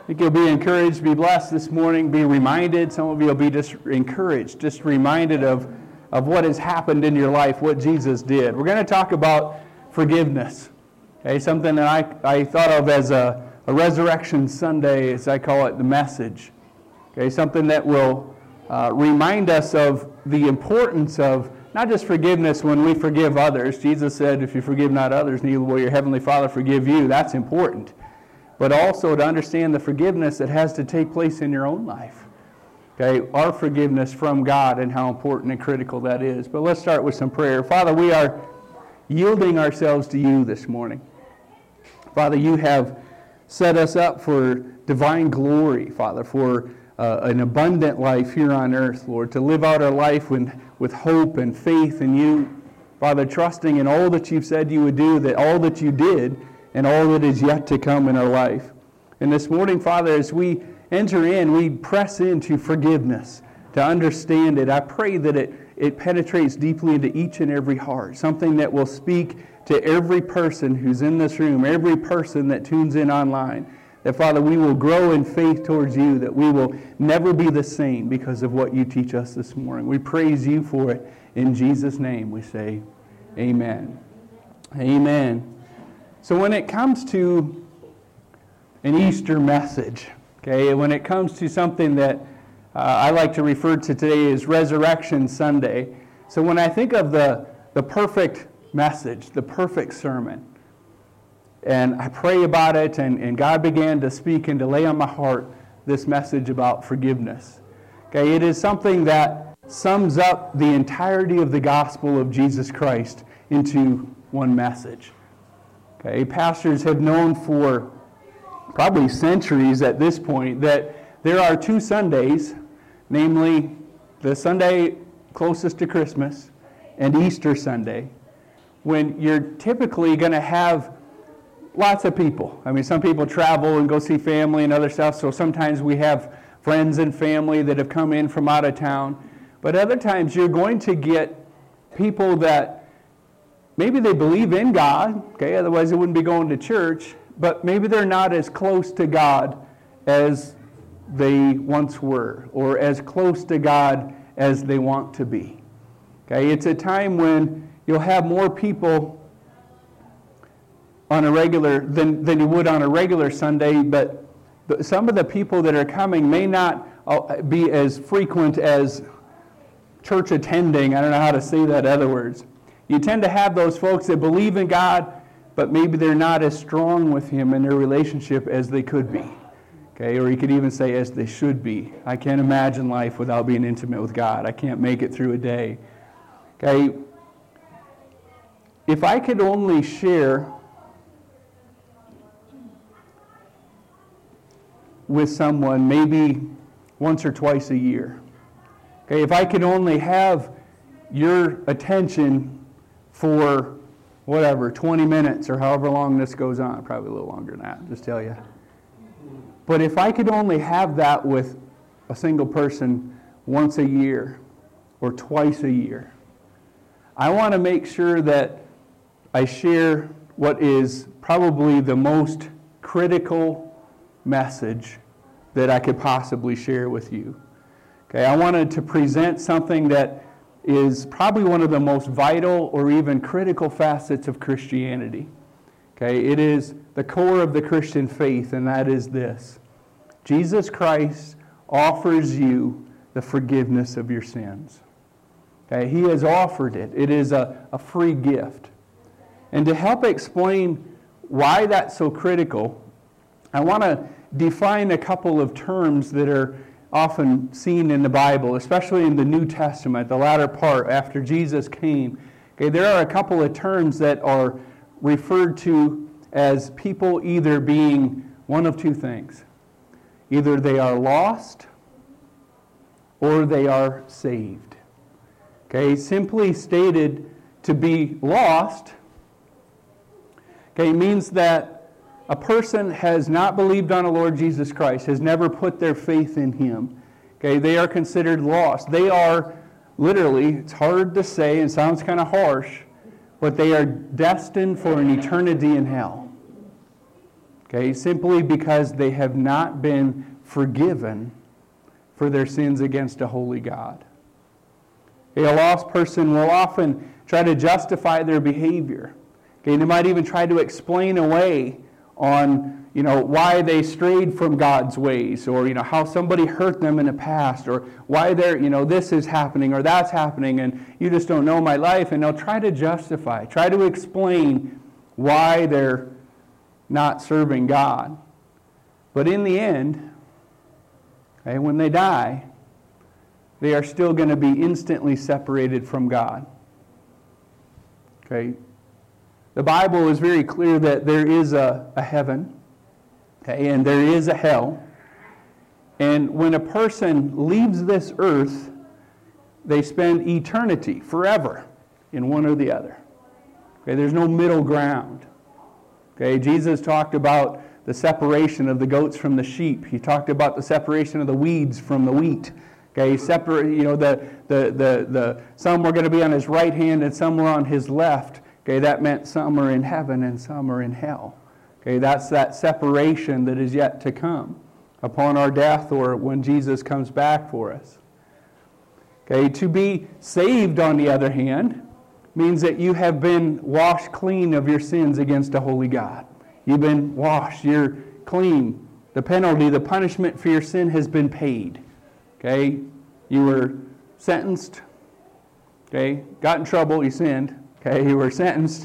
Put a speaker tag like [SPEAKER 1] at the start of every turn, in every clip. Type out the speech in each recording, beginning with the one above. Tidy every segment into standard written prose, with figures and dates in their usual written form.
[SPEAKER 1] think you'll be encouraged, be blessed this morning, be reminded. Some of you will be just encouraged, just reminded of what has happened in your life, what Jesus did. We're going to talk about forgiveness. Okay, something that I thought of as a Resurrection Sunday, as I call it, the message. Okay, something that will remind us of the importance of not just forgiveness when we forgive others. Jesus said, if you forgive not others, neither will your heavenly Father forgive you. That's important. But also to understand the forgiveness that has to take place in your own life. Okay, our forgiveness from God and how important and critical that is. But let's start with some prayer. Father, we are yielding ourselves to you this morning. Father, you have set us up for divine glory, Father, for an abundant life here on earth, Lord, to live out our life with hope and faith in you. Father, trusting in all that you've said you would do, that all that you did, and all that is yet to come in our life. And this morning, Father, as we enter in, we press into forgiveness, to understand it. I pray that it penetrates deeply into each and every heart, something that will speak to every person who's in this room, every person that tunes in online, that, Father, we will grow in faith towards you, that we will never be the same because of what you teach us this morning. We praise you for it. In Jesus' name we say, amen. Amen. So when it comes to an Easter message, okay, when it comes to something that I like to refer to today as Resurrection Sunday, so when I think of the perfect message, the perfect sermon, and I pray about it, and God began to speak and to lay on my heart this message about forgiveness. Okay, it is something that sums up the entirety of the gospel of Jesus Christ into one message. Okay, pastors have known for probably centuries at this point that there are two Sundays, namely the Sunday closest to Christmas and Easter Sunday, when you're typically going to have lots of people. I mean, some people travel and go see family and other stuff, so sometimes we have friends and family that have come in from out of town. But other times you're going to get people that maybe they believe in God, okay, otherwise they wouldn't be going to church, but maybe they're not as close to God as they once were, or as close to God as they want to be. Okay, it's a time when you'll have more people on a regular than you would on a regular Sunday, but some of the people that are coming may not be as frequent as church attending. I don't know how to say that in other words. You tend to have those folks that believe in God, but maybe they're not as strong with Him in their relationship as they could be. Okay, or you could even say as they should be. I can't imagine life without being intimate with God. I can't make it through a day. Okay, if I could only share with someone maybe once or twice a year. Okay, if I could only have your attention for whatever, 20 minutes or however long this goes on, probably a little longer than that, just tell you. But if I could only have that with a single person once a year or twice a year, I want to make sure that I share what is probably the most critical message that I could possibly share with you. Okay, I wanted to present something that is probably one of the most vital or even critical facets of Christianity. Okay, it is the core of the Christian faith, and that is this: Jesus Christ offers you the forgiveness of your sins. Okay, He has offered it. It is a free gift. And to help explain why that's so critical, I want to define a couple of terms that are often seen in the Bible, especially in the New Testament, the latter part after Jesus came. Okay, there are a couple of terms that are referred to as people either being one of two things. Either they are lost or they are saved. Okay, simply stated, to be lost, okay, means that a person has not believed on the Lord Jesus Christ, has never put their faith in Him. Okay, they are considered lost. They are literally, it's hard to say and sounds kind of harsh, but they are destined for an eternity in hell. Okay, simply because they have not been forgiven for their sins against a holy God. A lost person will often try to justify their behavior. Okay, they might even try to explain away on why they strayed from God's ways, or how somebody hurt them in the past, or why this is happening or that's happening, and you just don't know my life. And they'll try to justify, try to explain why they're not serving God. But in the end, okay, when they die, they are still going to be instantly separated from God. Okay? The Bible is very clear that there is a heaven, okay, and there is a hell. And when a person leaves this earth, they spend eternity, forever, in one or the other. Okay, there's no middle ground. Okay, Jesus talked about the separation of the goats from the sheep. He talked about the separation of the weeds from the wheat. Okay, separate. Some were going to be on his right hand and some were on his left. Okay, that meant some are in heaven and some are in hell. Okay, that's that separation that is yet to come upon our death or when Jesus comes back for us. Okay, to be saved, on the other hand, means that you have been washed clean of your sins against a holy God. You've been washed. You're clean. The penalty, the punishment for your sin has been paid. Okay, you were sentenced. Okay, got in trouble. You sinned. Okay, you were sentenced.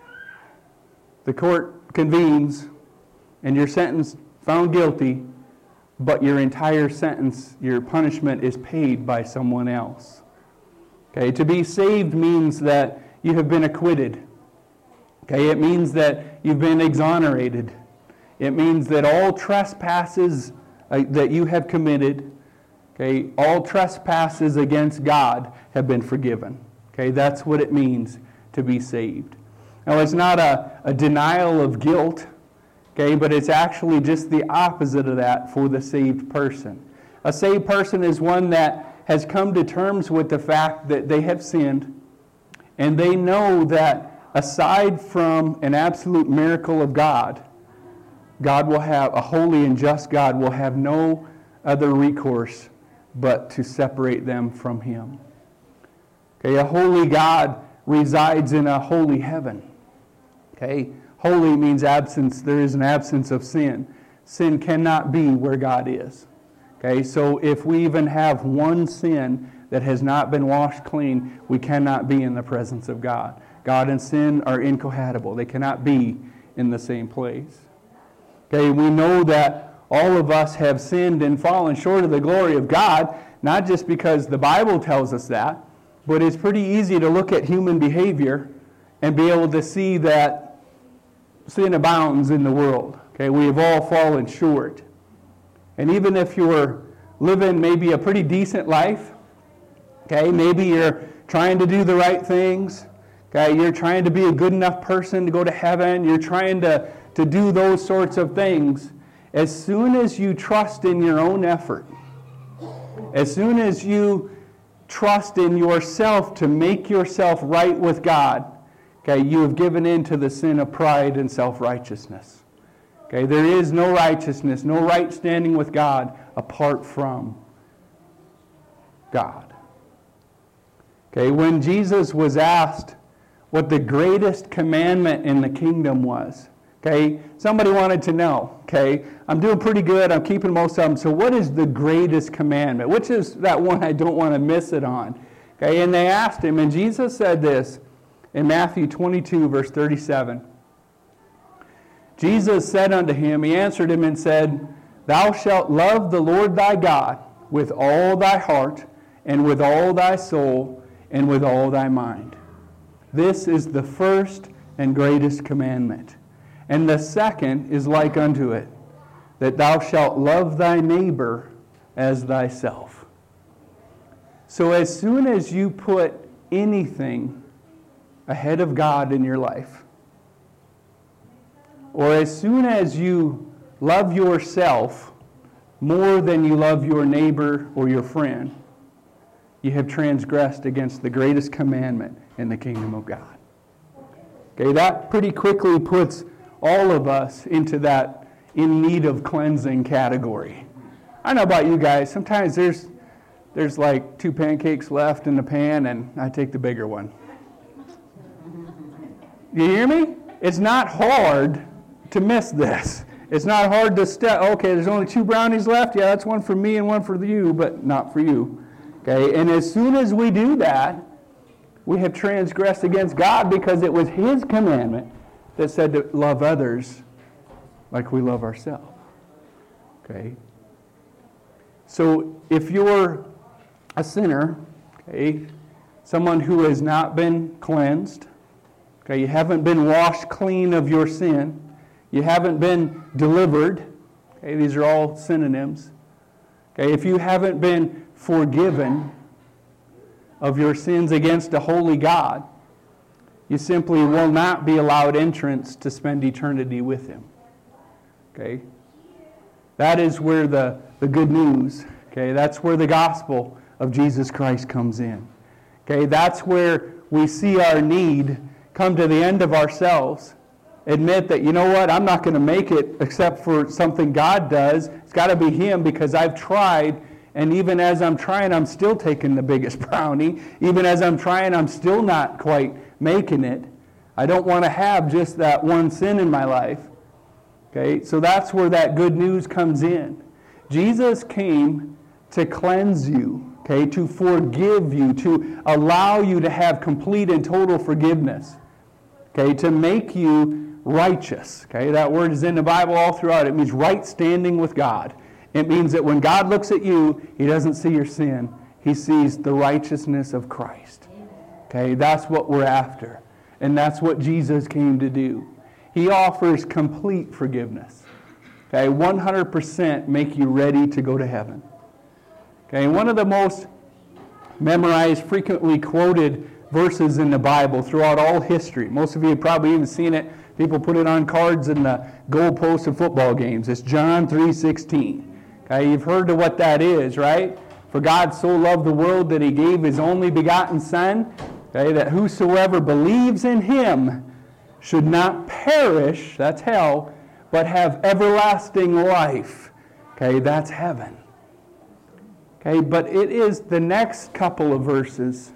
[SPEAKER 1] The court convenes, and you're sentenced, found guilty, but your entire sentence, your punishment is paid by someone else. Okay, to be saved means that you have been acquitted. Okay, it means that you've been exonerated. It means that all trespasses that you have committed, okay, all trespasses against God have been forgiven. Okay, that's what it means to be saved. Now, it's not a denial of guilt, okay, but it's actually just the opposite of that for the saved person. A saved person is one that has come to terms with the fact that they have sinned, and they know that aside from an absolute miracle of God, God will have, a holy and just God will have no other recourse but to separate them from Him. Okay, a holy God resides in a holy heaven. Okay, holy means absence. There is an absence of sin. Sin cannot be where God is. Okay, so if we even have one sin that has not been washed clean, we cannot be in the presence of God. God and sin are incompatible. They cannot be in the same place. Okay, we know that all of us have sinned and fallen short of the glory of God, not just because the Bible tells us that, but it's pretty easy to look at human behavior and be able to see that sin abounds in the world. Okay, we have all fallen short. And even if you're living maybe a pretty decent life, okay, maybe you're trying to do the right things, okay, you're trying to be a good enough person to go to heaven, you're trying to do those sorts of things, as soon as you trust in your own effort, as soon as you trust in yourself to make yourself right with God, okay, you have given in to the sin of pride and self-righteousness. Okay, there is no righteousness, no right standing with God apart from God. Okay, when Jesus was asked what the greatest commandment in the kingdom was, okay, somebody wanted to know, okay, I'm doing pretty good, I'm keeping most of them, so what is the greatest commandment? Which is that one I don't want to miss it on? Okay, and they asked him, and Jesus said this in Matthew 22, verse 37. Jesus said unto him, he answered him and said, Thou shalt love the Lord thy God with all thy heart, and with all thy soul, and with all thy mind. This is the first and greatest commandment. And the second is like unto it, that thou shalt love thy neighbor as thyself. So as soon as you put anything ahead of God in your life, or as soon as you love yourself more than you love your neighbor or your friend, you have transgressed against the greatest commandment in the kingdom of God. Okay, that pretty quickly puts all of us into that in need of cleansing category. I don't know about you guys. Sometimes there's like 2 pancakes left in the pan, and I take the bigger one. You hear me? It's not hard to miss this. It's not hard to okay, there's only 2 brownies left. Yeah, that's one for me and one for you, but not for you. Okay, and as soon as we do that, we have transgressed against God, because it was His commandment that said to love others like we love ourselves. Okay? So if you're a sinner, okay, someone who has not been cleansed, okay, you haven't been washed clean of your sin, you haven't been delivered, okay, these are all synonyms. Okay, if you haven't been forgiven of your sins against a holy God, you simply will not be allowed entrance to spend eternity with Him. Okay? That is where the good news, okay, that's where the gospel of Jesus Christ comes in. Okay, that's where we see our need, come to the end of ourselves, admit that, you know what, I'm not going to make it except for something God does. It's got to be Him, because I've tried, and even as I'm trying, I'm still taking the biggest brownie. Even as I'm trying, I'm still not quite making it. I don't want to have just that one sin in my life. Okay, so that's where that good news comes in. Jesus came to cleanse you, okay, to forgive you, to allow you to have complete and total forgiveness, okay, to make you righteous. Okay, that word is in the Bible all throughout. It means right standing with God. It means that when God looks at you, He doesn't see your sin. He sees the righteousness of Christ. Okay, that's what we're after. And that's what Jesus came to do. He offers complete forgiveness. Okay, 100% make you ready to go to heaven. Okay, one of the most memorized, frequently quoted verses in the Bible throughout all history. Most of you have probably even seen it. People put it on cards in the goalposts of football games. It's John 3:16. Okay, you've heard of what that is, right? For God so loved the world that He gave His only begotten Son, okay, that whosoever believes in Him should not perish, that's hell, but have everlasting life. Okay, that's heaven. Okay, but it is the next couple of verses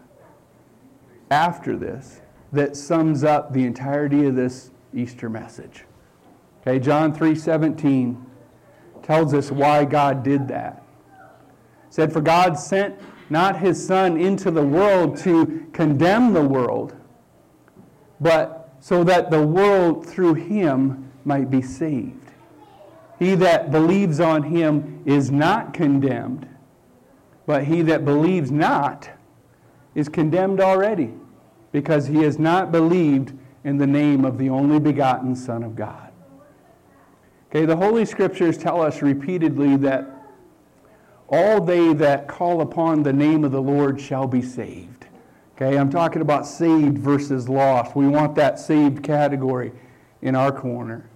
[SPEAKER 1] after this that sums up the entirety of this Easter message. Okay, John 3:17 tells us why God did that. It said, "For God sent not His Son into the world to condemn the world, but so that the world through Him might be saved. He that believes on Him is not condemned, but he that believes not is condemned already, because he has not believed in the name of the only begotten Son of God." Okay, the Holy Scriptures tell us repeatedly that all they that call upon the name of the Lord shall be saved. Okay, I'm talking about saved versus lost. We want that saved category in our corner.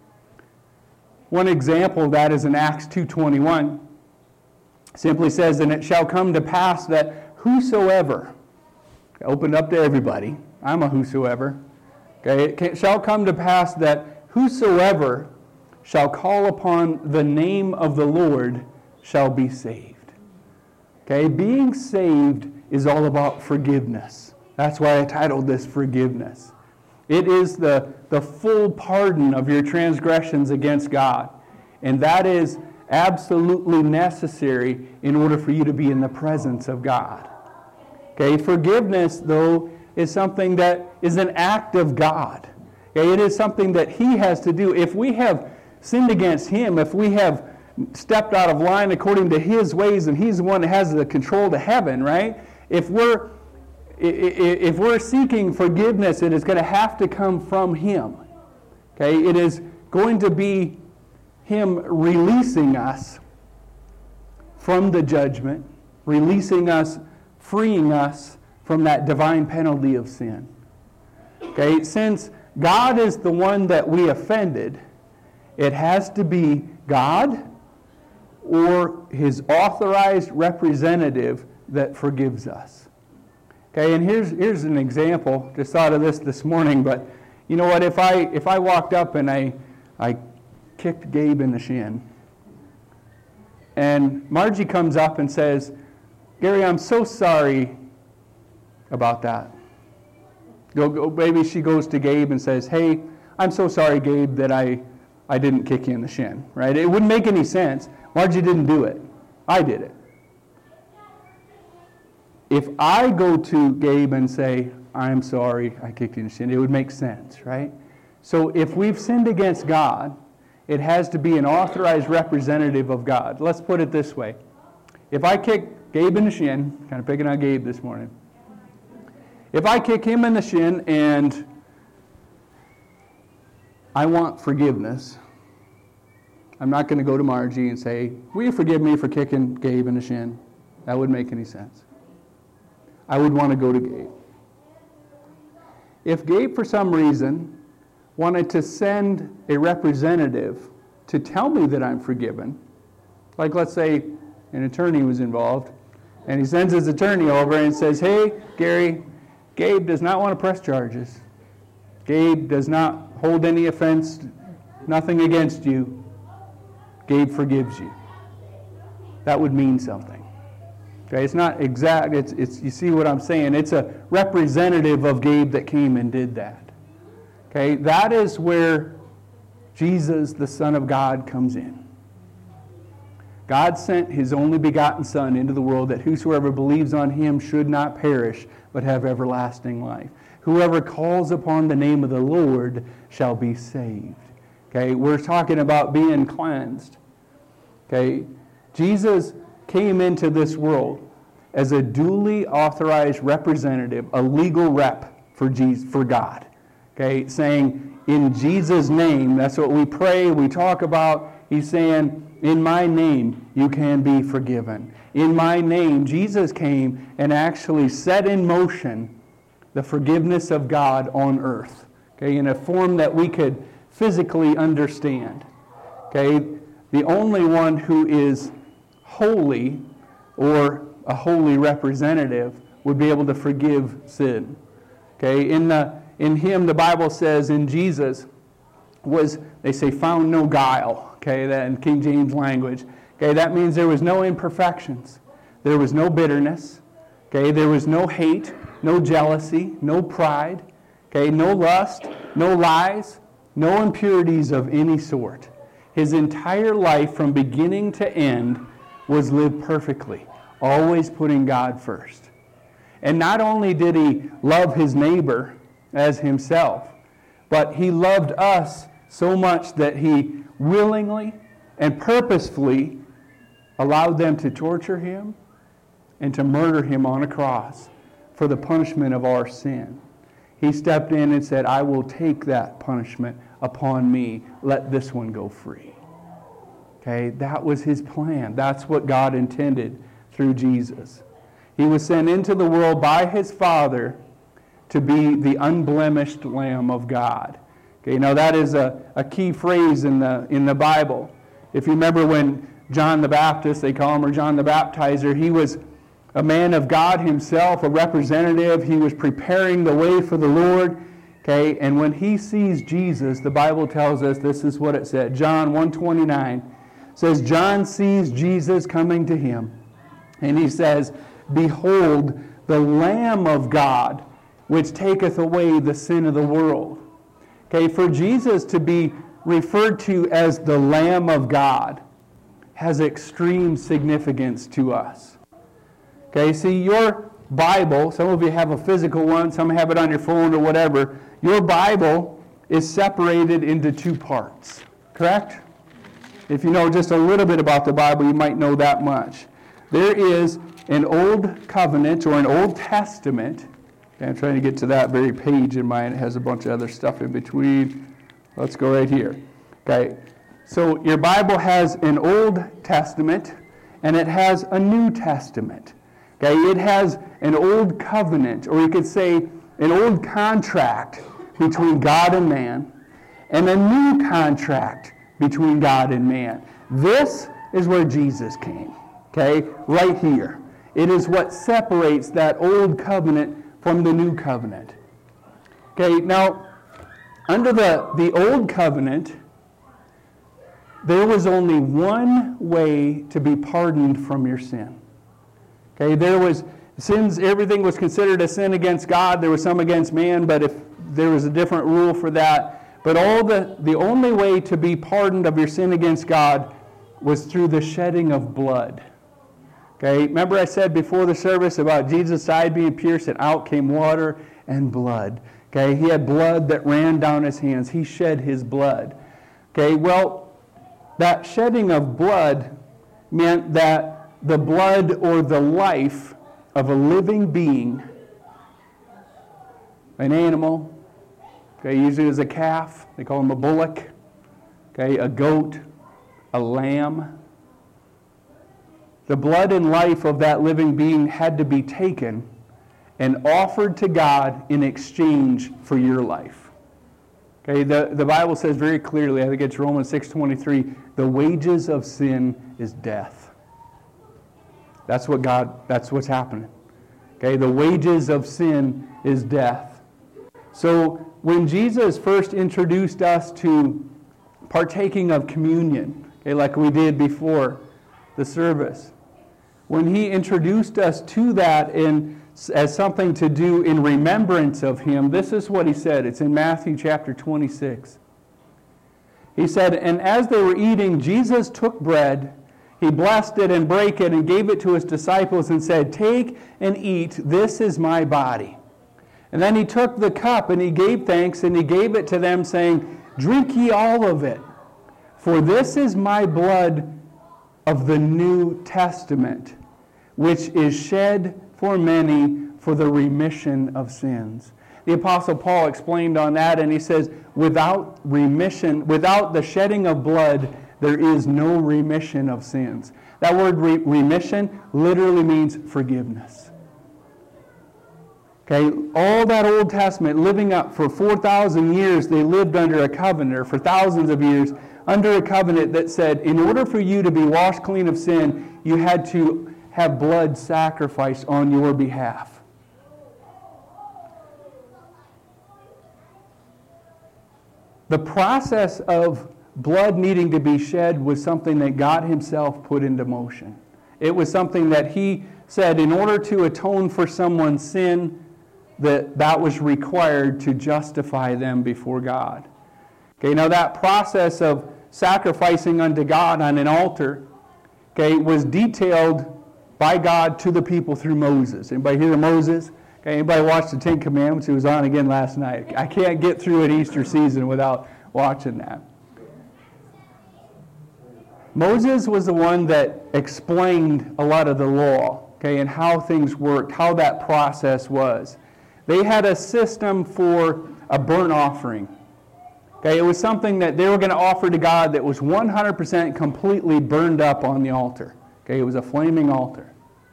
[SPEAKER 1] One example of that is in Acts 2:21. Simply says, "And it shall come to pass that whosoever," opened up to everybody, I'm a whosoever. Okay, it shall come to pass that whosoever shall call upon the name of the Lord shall be saved. Okay, being saved is all about forgiveness. That's why I titled this Forgiveness. It is the full pardon of your transgressions against God. And that is absolutely necessary in order for you to be in the presence of God. Okay, forgiveness, though, is something that is an act of God. Okay, it is something that He has to do. If we have sinned against Him, if we have stepped out of line according to His ways, and He's the one that has the control to heaven, right? If we're seeking forgiveness, it is going to have to come from Him. Okay, it is going to be Him releasing us from the judgment, releasing us, freeing us from that divine penalty of sin. Okay, since God is the one that we offended, it has to be God or His authorized representative that forgives us. Okay, and here's an example. Just thought of this morning, but you know what? If I walked up and I kicked Gabe in the shin. And Margie comes up and says, Gary, I'm so sorry about that. Maybe she goes to Gabe and says, hey, I'm so sorry, Gabe, that I didn't kick you in the shin, right? It wouldn't make any sense. Margie didn't do it. I did it. If I go to Gabe and say, I'm sorry, I kicked you in the shin, it would make sense, right? So if we've sinned against God, it has to be an authorized representative of God. Let's put it this way. If I kick Gabe in the shin, kind of picking on Gabe this morning, if I kick him in the shin and I want forgiveness, I'm not going to go to Margie and say, will you forgive me for kicking Gabe in the shin? That wouldn't make any sense. I would want to go to Gabe. If Gabe, for some reason, wanted to send a representative to tell me that I'm forgiven, like let's say an attorney was involved, and he sends his attorney over and says, hey, Gary, Gabe does not want to press charges. Gabe does not hold any offense, nothing against you. Gabe forgives you. That would mean something. Okay, it's not exact, it's you see what I'm saying? It's a representative of Gabe that came and did that. Okay, that is where Jesus, the Son of God, comes in. God sent His only begotten Son into the world that whosoever believes on Him should not perish, but have everlasting life. Whoever calls upon the name of the Lord shall be saved. Okay, we're talking about being cleansed. Okay, Jesus came into this world as a duly authorized representative, a legal rep for God. Okay, saying, in Jesus' name, that's what we pray, we talk about. He's saying, in my name, you can be forgiven. In my name, Jesus came and actually set in motion the forgiveness of God on earth. Okay, in a form that we could physically understand. Okay, the only one who is holy or a holy representative would be able to forgive sin. Okay, in Him, the Bible says, in Jesus, was, they say, found no guile. Okay, that in King James language. Okay, that means there was no imperfections. There was no bitterness. Okay, there was no hate, no jealousy, no pride. Okay, no lust, no lies, no impurities of any sort. His entire life from beginning to end was lived perfectly, always putting God first. And not only did He love His neighbor as Himself, but He loved us so much that He willingly and purposefully allowed them to torture Him and to murder Him on a cross for the punishment of our sin. He stepped in and said, I will take that punishment upon me. Let this one go free. Okay, that was His plan. That's what God intended through Jesus. He was sent into the world by His Father to be the unblemished Lamb of God. Okay, now that is a key phrase in the Bible. If you remember when John the Baptist, they call him, or John the Baptizer, he was a man of God himself, a representative. He was preparing the way for the Lord. Okay, and when he sees Jesus, the Bible tells us, this is what it said. John 1:29 says, John sees Jesus coming to him, and he says, behold, the Lamb of God, which taketh away the sin of the world. Okay, for Jesus to be referred to as the Lamb of God has extreme significance to us. Okay, see, your Bible, some of you have a physical one, some have it on your phone or whatever. Your Bible is separated into two parts, correct? If you know just a little bit about the Bible, you might know that much. There is an Old Covenant or an Old Testament. Okay, I'm trying to get to that very page in mine. It has a bunch of other stuff in between. Let's go right here. Okay, so your Bible has an Old Testament and it has a New Testament. Okay, it has an Old Covenant, or you could say an old contract between God and man, and a new contract between God and man. This is where Jesus came. Okay, right here. It is what separates that Old Covenant from the New Covenant. Okay, now, under the Old Covenant, there was only one way to be pardoned from your sin. Okay, there was sins, everything was considered a sin against God. There was some against man, but if there was a different rule for that. But the only way to be pardoned of your sin against God was through the shedding of blood. Okay, remember I said before the service about Jesus' side being pierced and out came water and blood. Okay, he had blood that ran down his hands. He shed his blood. Okay, well, that shedding of blood meant that the blood or the life of a living being, an animal, okay, usually as a calf, they call him a bullock, okay, a goat, a lamb. The blood and life of that living being had to be taken and offered to God in exchange for your life. Okay, the Bible says very clearly, I think it's Romans 6:23, the wages of sin is death. That's what's happening. Okay, the wages of sin is death. So when Jesus first introduced us to partaking of communion, okay, like we did before the service, when he introduced us to that as something to do in remembrance of him, this is what he said. It's in Matthew chapter 26. He said, "And as they were eating, Jesus took bread, he blessed it and brake it and gave it to his disciples and said, 'Take and eat, this is my body.' And then he took the cup and he gave thanks and he gave it to them, saying, 'Drink ye all of it, for this is my blood of the New Testament, which is shed for many for the remission of sins.'" The Apostle Paul explained on that, and he says, without remission, without the shedding of blood, there is no remission of sins. That word remission literally means forgiveness. Okay, all that Old Testament, living up for 4,000 years, they lived under a covenant, or for thousands of years, under a covenant that said, in order for you to be washed clean of sin, you had to have blood sacrificed on your behalf. The process of blood needing to be shed was something that God himself put into motion. It was something that he said in order to atone for someone's sin, that was required to justify them before God. Okay, now that process of sacrificing unto God on an altar, okay, was detailed by God to the people through Moses. Anybody hear of Moses? Okay, anybody watch the Ten Commandments? It was on again last night. I can't get through an Easter season without watching that. Moses was the one that explained a lot of the law, okay, and how things worked, how that process was. They had a system for a burnt offering. Okay, it was something that they were going to offer to God that was 100% completely burned up on the altar. Okay, it was a flaming altar.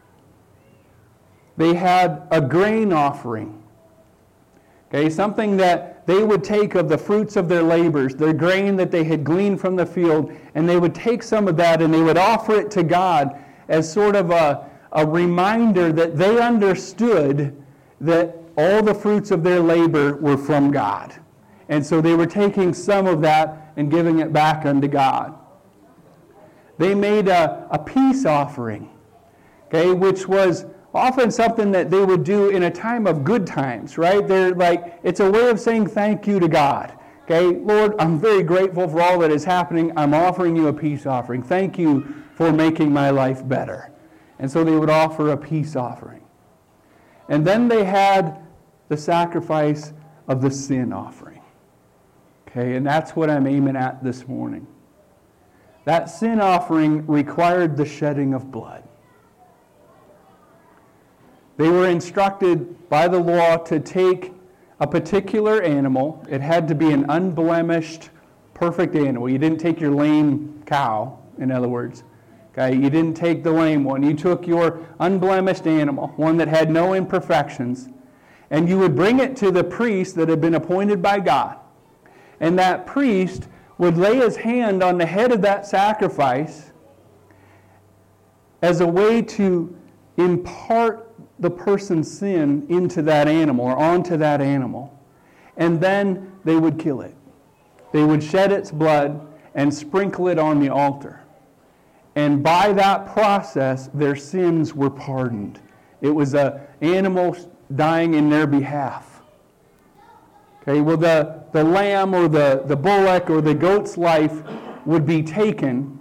[SPEAKER 1] They had a grain offering. Okay, something that they would take of the fruits of their labors, their grain that they had gleaned from the field, and they would take some of that and they would offer it to God as sort of a reminder that they understood that all the fruits of their labor were from God. And so they were taking some of that and giving it back unto God. They made a peace offering, okay, which was often something that they would do in a time of good times, right? They're like, it's a way of saying thank you to God. Okay, Lord, I'm very grateful for all that is happening. I'm offering you a peace offering. Thank you for making my life better. And so they would offer a peace offering. And then they had the sacrifice of the sin offering. Okay, and that's what I'm aiming at this morning. That sin offering required the shedding of blood. They were instructed by the law to take a particular animal. It had to be an unblemished, perfect animal. You didn't take your lame cow, in other words. Okay, you didn't take the lame one. You took your unblemished animal, one that had no imperfections, and you would bring it to the priest that had been appointed by God. And that priest would lay his hand on the head of that sacrifice as a way to impart the person's sin into that animal or onto that animal. And then they would kill it. They would shed its blood, and sprinkle it on the altar. And by that process, their sins were pardoned. It was an animal dying in their behalf. Okay, well, the lamb or the bullock or the goat's life would be taken,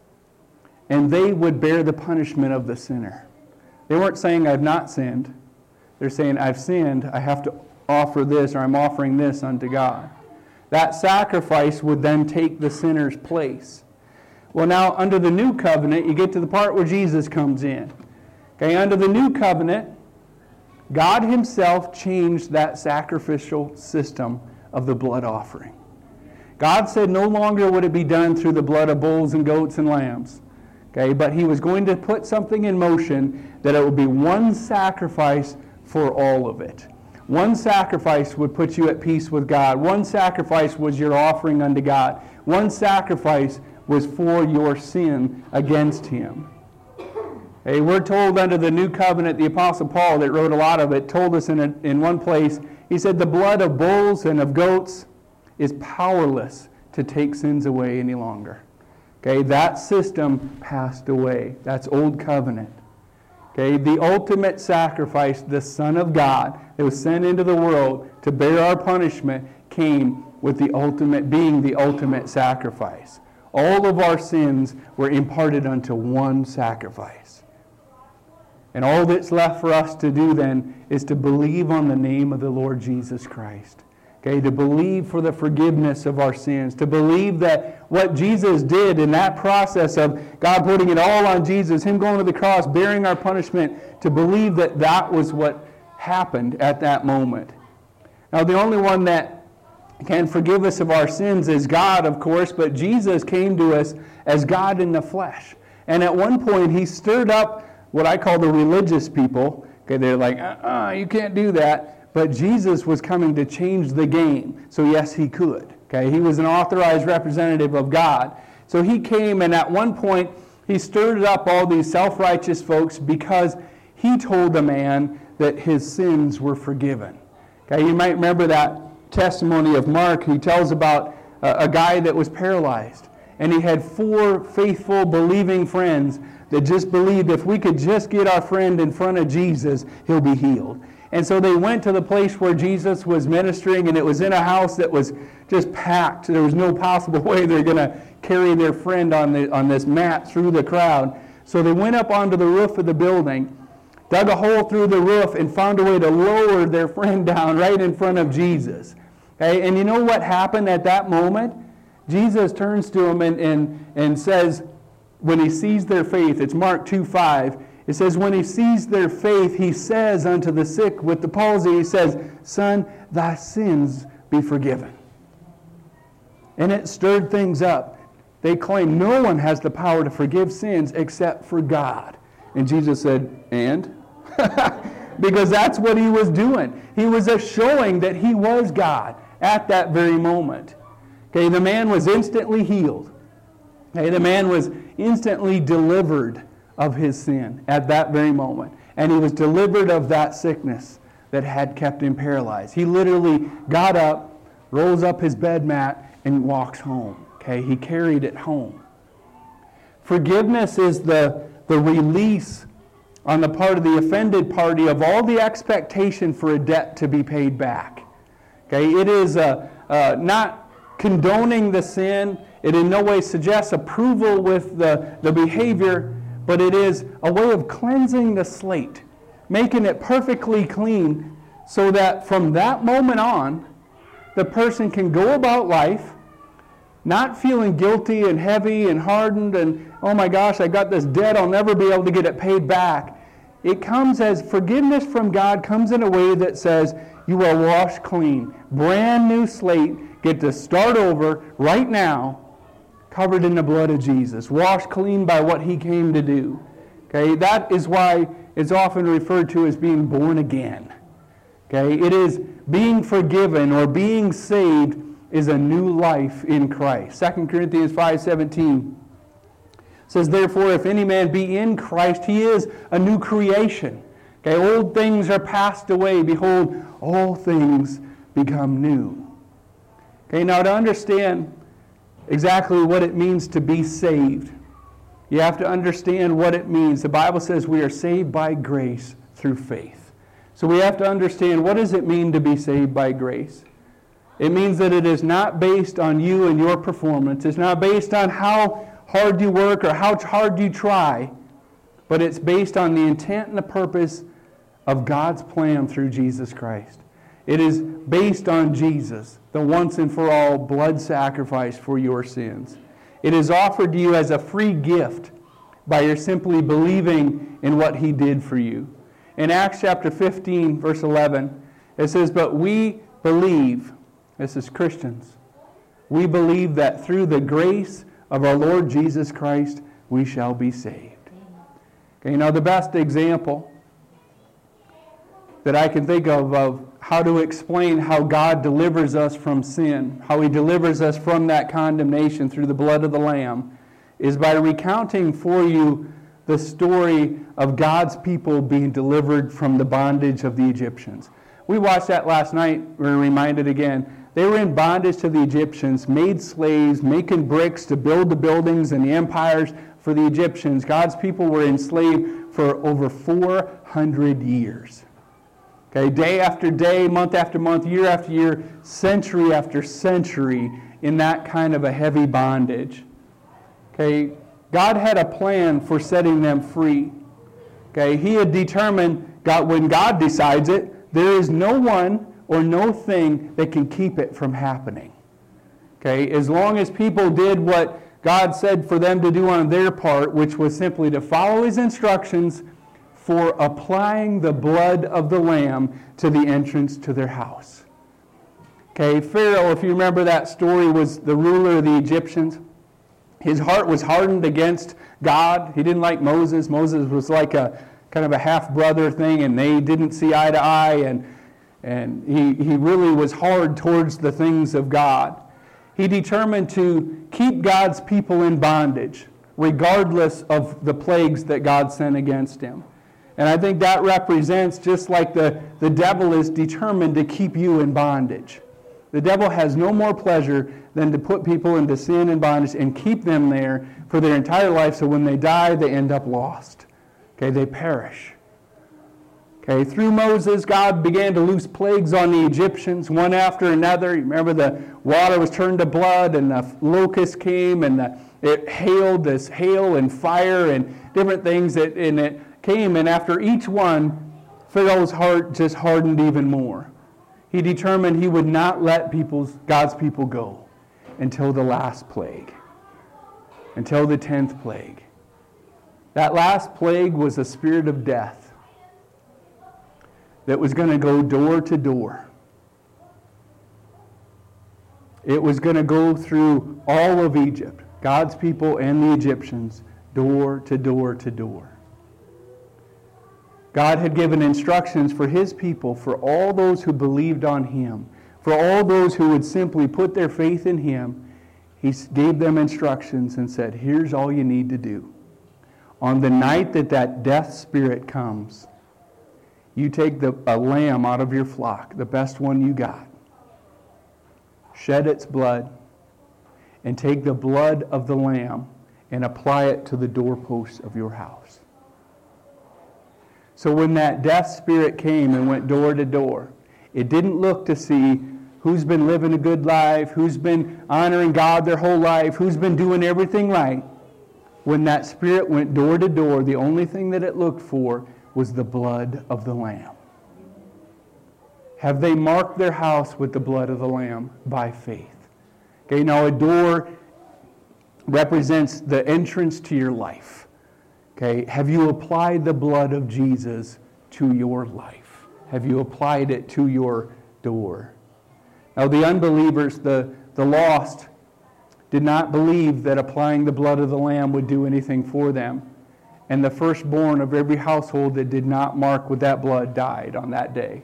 [SPEAKER 1] and they would bear the punishment of the sinner. They weren't saying, I've not sinned. They're saying, I've sinned, I have to offer this, or I'm offering this unto God. That sacrifice would then take the sinner's place. Well, now, under the new covenant, you get to the part where Jesus comes in. Okay, under the new covenant, God himself changed that sacrificial system of the blood offering. God said no longer would it be done through the blood of bulls and goats and lambs. Okay, but he was going to put something in motion that it would be one sacrifice for all of it. One sacrifice would put you at peace with God. One sacrifice was your offering unto God. One sacrifice was for your sin against him. Hey, we're told under the new covenant, the Apostle Paul that wrote a lot of it, told us in one place, he said the blood of bulls and of goats is powerless to take sins away any longer. Okay, that system passed away. That's old covenant. Okay, the ultimate sacrifice, the Son of God that was sent into the world to bear our punishment, came with the ultimate, being the ultimate sacrifice. All of our sins were imparted unto one sacrifice. And all that's left for us to do then is to believe on the name of the Lord Jesus Christ. Okay, to believe for the forgiveness of our sins, to believe that what Jesus did in that process of God putting it all on Jesus, him going to the cross, bearing our punishment, to believe that that was what happened at that moment. Now, the only one that can forgive us of our sins is God, of course, but Jesus came to us as God in the flesh. And at one point, he stirred up what I call the religious people. Okay, they're like, you can't do that. But Jesus was coming to change the game. So yes, he could. Okay, he was an authorized representative of God. So he came, and at one point, he stirred up all these self-righteous folks because he told a man that his sins were forgiven. Okay, you might remember that testimony of Mark. He tells about a guy that was paralyzed. And he had 4 faithful, believing friends that just believed if we could just get our friend in front of Jesus, he'll be healed. And so they went to the place where Jesus was ministering, and it was in a house that was just packed. There was no possible way they're going to carry their friend on this mat through the crowd. So they went up onto the roof of the building, dug a hole through the roof, and found a way to lower their friend down right in front of Jesus. Okay? And you know what happened at that moment? Jesus turns to them and says, when he sees their faith, it's Mark 2:5, it says, when he sees their faith, he says unto the sick with the palsy, he says, son, thy sins be forgiven. And it stirred things up. They claimed no one has the power to forgive sins except for God. And Jesus said, and? Because that's what he was doing. He was showing that he was God at that very moment. Okay, the man was instantly healed. Okay, the man was instantly delivered of his sin at that very moment. And he was delivered of that sickness that had kept him paralyzed. He literally got up, rolls up his bed mat, and walks home. Okay, he carried it home. Forgiveness is the release on the part of the offended party of all the expectation for a debt to be paid back. Okay, it is not condoning the sin. It in no way suggests approval with the behavior, but it is a way of cleansing the slate, making it perfectly clean so that from that moment on, the person can go about life not feeling guilty and heavy and hardened and, oh my gosh, I got this debt, I'll never be able to get it paid back. It comes as forgiveness from God comes in a way that says, you are washed clean. Brand new slate, get to start over right now, covered in the blood of Jesus, washed clean by what he came to do. Okay, that is why it's often referred to as being born again. Okay, it is being forgiven or being saved is a new life in Christ. 2 Corinthians 5:17 says, therefore, if any man be in Christ, he is a new creation. Okay, old things are passed away. Behold, all things become new. Okay, now to understand exactly what it means to be saved. You have to understand what it means. The Bible says we are saved by grace through faith. So we have to understand, what does it mean to be saved by grace? It means that it is not based on you and your performance. It's not based on how hard you work or how hard you try, but it's based on the intent and the purpose of God's plan through Jesus Christ. It is based on Jesus, the once and for all blood sacrifice for your sins. It is offered to you as a free gift by your simply believing in what He did for you. In Acts chapter 15, verse 11, it says, "But we believe," this is Christians, "we believe that through the grace of our Lord Jesus Christ, we shall be saved." Okay, the best example that I can think of how to explain how God delivers us from sin, how He delivers us from that condemnation through the blood of the Lamb, is by recounting for you the story of God's people being delivered from the bondage of the Egyptians. We watched that last night. We're reminded again. They were in bondage to the Egyptians, made slaves, making bricks to build the buildings and the empires for the Egyptians. God's people were enslaved for over 400 years. Okay, day after day, month after month, year after year, century after century in that kind of a heavy bondage. Okay, God had a plan for setting them free. Okay, He had determined, when God decides it, there is no one or no thing that can keep it from happening. Okay, as long as people did what God said for them to do on their part, which was simply to follow His instructions for applying the blood of the Lamb to the entrance to their house. Okay, Pharaoh, if you remember that story, was the ruler of the Egyptians. His heart was hardened against God. He didn't like Moses. Moses was like a kind of a half-brother thing, and they didn't see eye to eye, and he really was hard towards the things of God. He determined to keep God's people in bondage, regardless of the plagues that God sent against him. And I think that represents, just like the devil is determined to keep you in bondage. The devil has no more pleasure than to put people into sin and bondage and keep them there for their entire life, so when they die, they end up lost. Okay, they perish. Okay, through Moses, God began to loose plagues on the Egyptians, one after another. You remember the water was turned to blood, and the locust came, and it hailed, this hail and fire and different things, and it came, and after each one, Pharaoh's heart just hardened even more. He determined he would not let God's people go until the last plague, until the 10th plague. That last plague was a spirit of death that was going to go door to door. It was going to go through all of Egypt, God's people and the Egyptians, door to door to door. God had given instructions for His people, for all those who believed on Him, for all those who would simply put their faith in Him. He gave them instructions and said, here's all you need to do. On the night that death spirit comes, you take a lamb out of your flock, the best one you got, shed its blood, and take the blood of the lamb and apply it to the doorposts of your house. So when that death spirit came and went door to door, it didn't look to see who's been living a good life, who's been honoring God their whole life, who's been doing everything right. When that spirit went door to door, the only thing that it looked for was the blood of the Lamb. Have they marked their house with the blood of the Lamb? By faith. Okay, now a door represents the entrance to your life. Okay, have you applied the blood of Jesus to your life? Have you applied it to your door? Now the unbelievers, the lost, did not believe that applying the blood of the Lamb would do anything for them. And the firstborn of every household that did not mark with that blood died on that day.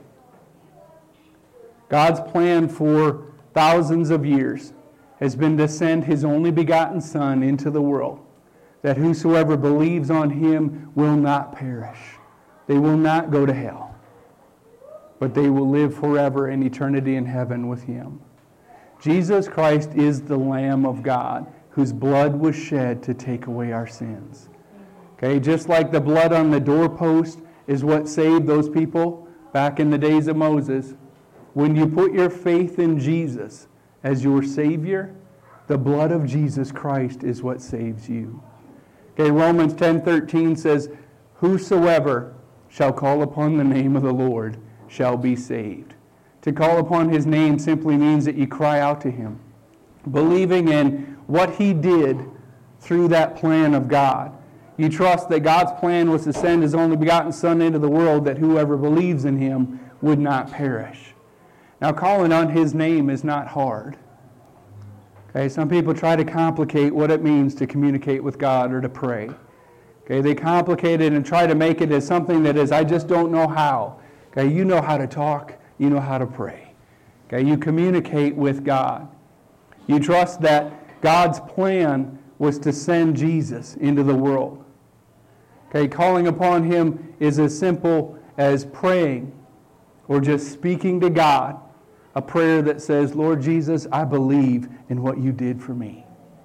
[SPEAKER 1] God's plan for thousands of years has been to send His only begotten Son into the world, that whosoever believes on Him will not perish. They will not go to hell, but they will live forever in eternity in heaven with Him. Jesus Christ is the Lamb of God whose blood was shed to take away our sins. Okay, just like the blood on the doorpost is what saved those people back in the days of Moses, when you put your faith in Jesus as your Savior, the blood of Jesus Christ is what saves you. Okay, Romans 10:13 says, "Whosoever shall call upon the name of the Lord shall be saved." To call upon His name simply means that you cry out to Him, believing in what He did through that plan of God. You trust that God's plan was to send His only begotten Son into the world, that whoever believes in Him would not perish. Now, calling on His name is not hard. Okay, some people try to complicate what it means to communicate with God or to pray. Okay, they complicate it and try to make it as something that is, I just don't know how. Okay, you know how to talk, you know how to pray. Okay, you communicate with God. You trust that God's plan was to send Jesus into the world. Okay, calling upon Him is as simple as praying or just speaking to God a prayer that says, Lord Jesus, I believe in what you did for me.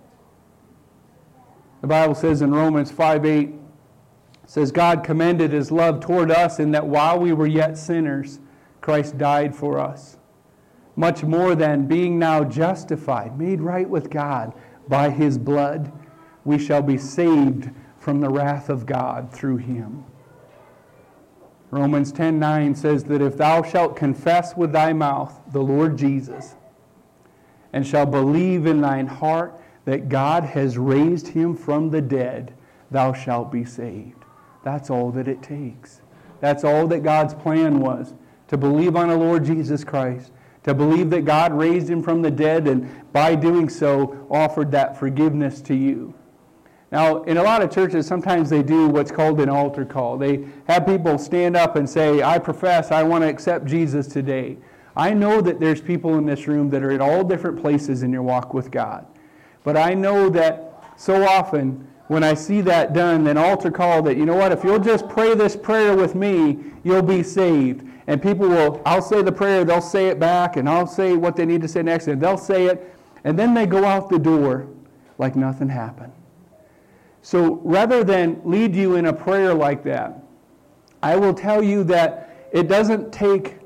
[SPEAKER 1] The Bible says in Romans 5:8, it says, God commended His love toward us in that while we were yet sinners, Christ died for us. Much more than being now justified, made right with God by His blood, we shall be saved from the wrath of God through Him. Romans 10:9 says that if thou shalt confess with thy mouth the Lord Jesus, and shalt believe in thine heart that God has raised Him from the dead, thou shalt be saved. That's all that it takes. That's all that God's plan was, to believe on the Lord Jesus Christ, to believe that God raised Him from the dead, and by doing so offered that forgiveness to you. Now, in a lot of churches, sometimes they do what's called an altar call. They have people stand up and say, I profess, I want to accept Jesus today. I know that there's people in this room that are at all different places in your walk with God. But I know that so often, when I see that done, an altar call, that, you know what, if you'll just pray this prayer with me, you'll be saved. And people will, I'll say the prayer, they'll say it back, and I'll say what they need to say next, and they'll say it, and then they go out the door like nothing happened. So rather than lead you in a prayer like that, I will tell you that it doesn't take,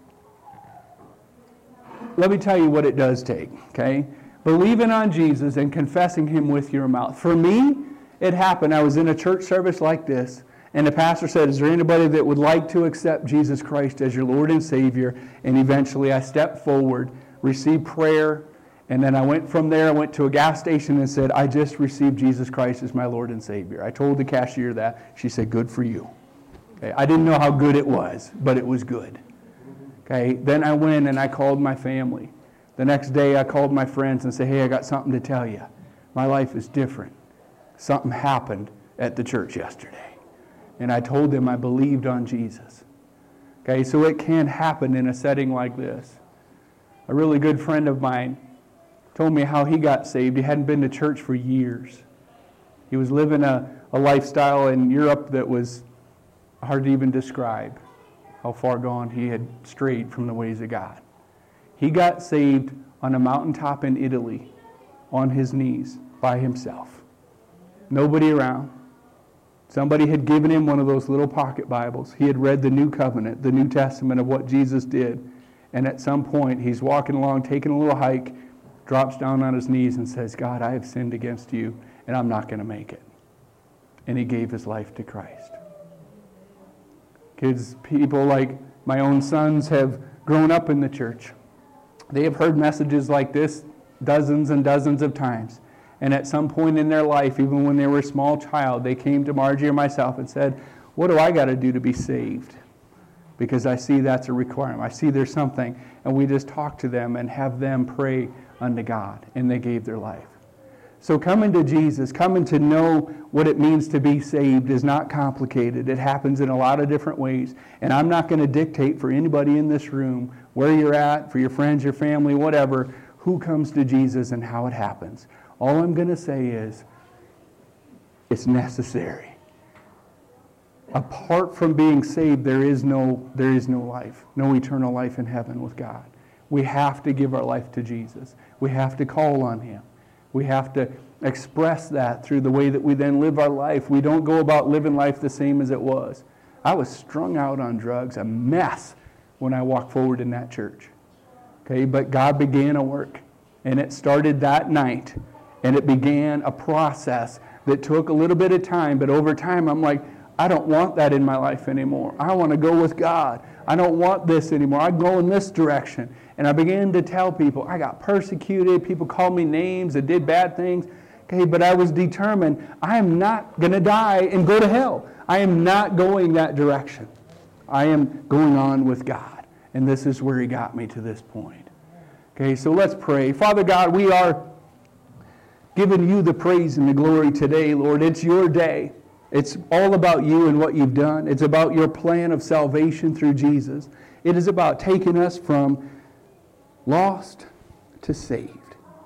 [SPEAKER 1] let me tell you what it does take, okay? Believing on Jesus and confessing Him with your mouth. For me, it happened. I was in a church service like this, and the pastor said, is there anybody that would like to accept Jesus Christ as your Lord and Savior? And eventually I stepped forward, received prayer, and then I went from there, I went to a gas station and said, I just received Jesus Christ as my Lord and Savior. I told the cashier that. She said, good for you. Okay, I didn't know how good it was, but it was good. Okay, then I went and I called my family. The next day I called my friends and said, hey, I got something to tell you. My life is different. Something happened at the church yesterday. And I told them I believed on Jesus. Okay, so it can happen in a setting like this. A really good friend of mine told me how he got saved. He hadn't been to church for years. He was living a lifestyle in Europe that was hard to even describe how far gone he had strayed from the ways of God. He got saved on a mountaintop in Italy on his knees by himself. Nobody around. Somebody had given him one of those little pocket Bibles. He had read the New Covenant, the New Testament of what Jesus did. And at some point, he's walking along, taking a little hike, drops down on his knees and says, God, I have sinned against you, and I'm not going to make it. And he gave his life to Christ. Kids, people like my own sons have grown up in the church. They have heard messages like this dozens and dozens of times. And at some point in their life, even when they were a small child, they came to Margie or myself and said, what do I got to do to be saved? Because I see that's a requirement. I see there's something. And we just talk to them and have them pray unto God. And they gave their life. So coming to Jesus, coming to know what it means to be saved is not complicated. It happens in a lot of different ways. And I'm not going to dictate for anybody in this room where you're at, for your friends, your family, whatever, who comes to Jesus and how it happens. All I'm going to say is it's necessary. Apart from being saved, there is no life, no eternal life in heaven with God. we have to give our life to Jesus. We have to call on Him. We have to express that through the way that we then live our life. We don't go about living life the same as it was. I was strung out on drugs, a mess, when I walked forward in that church. Okay, but God began a work, and it started that night, and it began a process that took a little bit of time, but over time I'm like, I don't want that in my life anymore. I want to go with God. I don't want this anymore. I go in this direction. And I began to tell people, I got persecuted, people called me names, that did bad things. Okay, but I was determined, I am not going to die and go to hell. I am not going that direction. I am going on with God. And this is where He got me to this point. Okay, so let's pray. Father God, we are giving You the praise and the glory today, Lord. It's Your day. It's all about You and what You've done. It's about Your plan of salvation through Jesus. It is about taking us from lost to saved.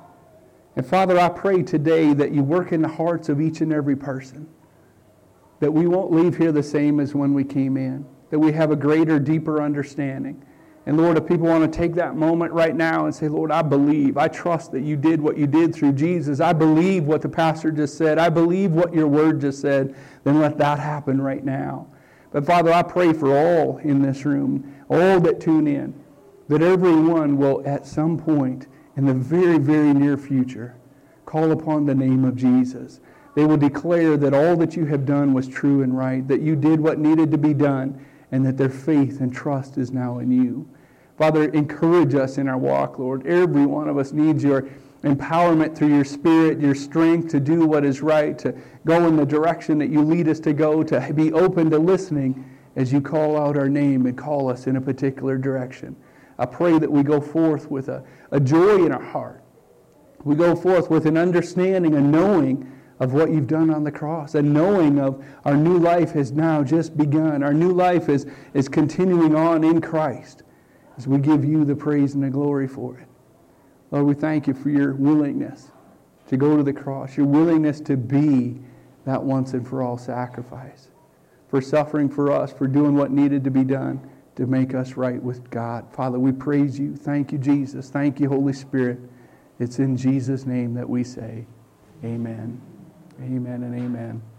[SPEAKER 1] And Father, I pray today that You work in the hearts of each and every person, that we won't leave here the same as when we came in, that we have a greater, deeper understanding. And Lord, if people want to take that moment right now and say, Lord, I believe, I trust that You did what You did through Jesus. I believe what the pastor just said. I believe what Your word just said. Then let that happen right now. But Father, I pray for all in this room, all that tune in, that everyone will at some point in the very, very near future call upon the name of Jesus. They will declare that all that You have done was true and right, that You did what needed to be done, and that their faith and trust is now in You. Father, encourage us in our walk, Lord. Every one of us needs Your empowerment through Your Spirit, Your strength to do what is right, to go in the direction that You lead us to go, to be open to listening as You call out our name and call us in a particular direction. I pray that we go forth with a joy in our heart. We go forth with an understanding, a knowing of what You've done on the cross, a knowing of our new life has now just begun. Our new life is continuing on in Christ as we give You the praise and the glory for it. Lord, we thank You for Your willingness to go to the cross, Your willingness to be that once and for all sacrifice, for suffering for us, for doing what needed to be done to make us right with God. Father, we praise You. Thank You, Jesus. Thank You, Holy Spirit. It's in Jesus' name that we say amen. Amen and amen.